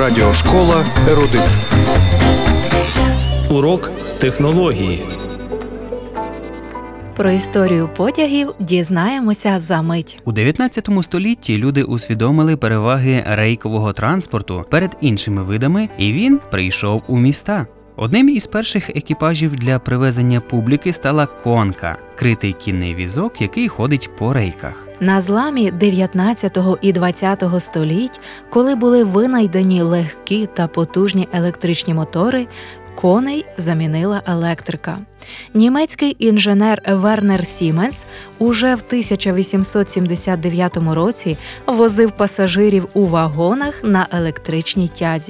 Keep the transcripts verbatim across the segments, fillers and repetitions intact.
Радіошкола «Ерудит». Урок технології. Про історію потягів дізнаємося за мить. У дев'ятнадцятому столітті люди усвідомили переваги рейкового транспорту перед іншими видами, і він прийшов у міста. Одним із перших екіпажів для привезення публіки стала конка – критий кінний візок, який ходить по рейках. На зламі дев'ятнадцятого і двадцятого століть, коли були винайдені легкі та потужні електричні мотори, коней замінила електрика. Німецький інженер Вернер Сіменс уже в тисяча вісімсот сімдесят дев'ятому році возив пасажирів у вагонах на електричній тязі.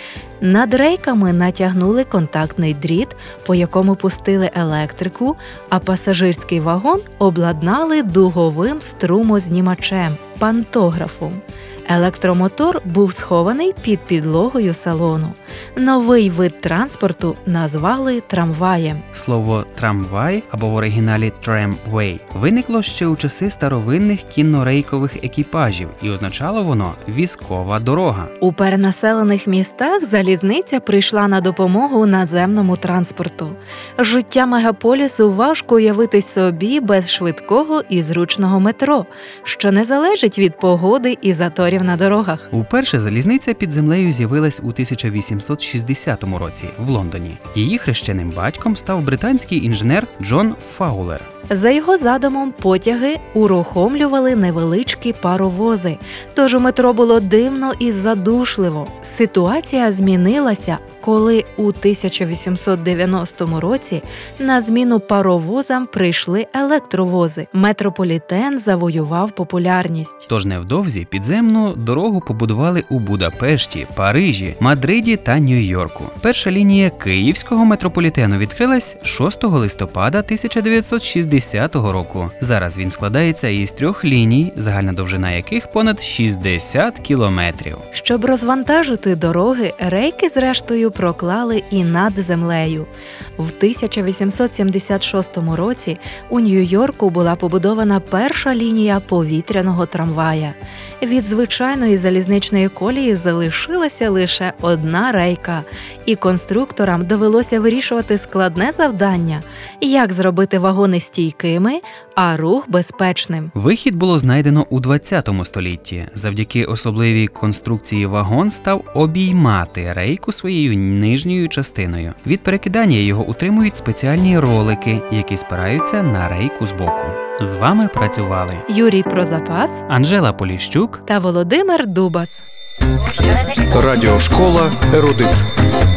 Над рейками натягнули контактний дріт, по якому пустили електрику, а пасажирський вагон обладнали дуговим струмознімачем – пантографом. Електромотор був схований під підлогою салону. Новий вид транспорту назвали трамваєм. Слово «трамвай» або в оригіналі «tramway» виникло ще у часи старовинних кіннорейкових екіпажів, і означало воно «візкова дорога». У перенаселених містах залізниця прийшла на допомогу наземному транспорту. Життя мегаполісу важко уявити собі без швидкого і зручного метро, що не залежить від погоди і заторів на дорогах. Уперше залізниця під землею з'явилась у тисяча вісімсот шістдесятому році в Лондоні. Її хрещеним батьком став британський інженер Джон Фаулер. За його задумом, потяги урухомлювали невеличкі паровози, тож у метро було димно і задушливо. Ситуація змінилася, коли у тисяча вісімсот дев'яностому році на зміну паровозам прийшли електровози. Метрополітен завоював популярність. Тож невдовзі підземну дорогу побудували у Будапешті, Парижі, Мадриді та Нью-Йорку. Перша лінія Київського метрополітену відкрилась шостого листопада тисяча дев'ятсот шістдесятого року. Зараз він складається із трьох ліній, загальна довжина яких понад шістдесят кілометрів. Щоб розвантажити дороги, рейки зрештою проклали і над землею. В тисяча вісімсот сімдесят шостому році у Нью-Йорку була побудована перша лінія повітряного трамвая. Від звичайної залізничної колії залишилася лише одна рейка, і конструкторам довелося вирішувати складне завдання – як зробити вагони стійкими, а рух безпечним. Вихід було знайдено у двадцятому столітті. Завдяки особливій конструкції вагон став обіймати рейку своєю нижньою частиною. Від перекидання його утримують спеціальні ролики, які спираються на рейку збоку. З вами працювали Юрій Прозапас, Анжела Поліщук та Володимир Дубас. Радіошкола «Ерудит».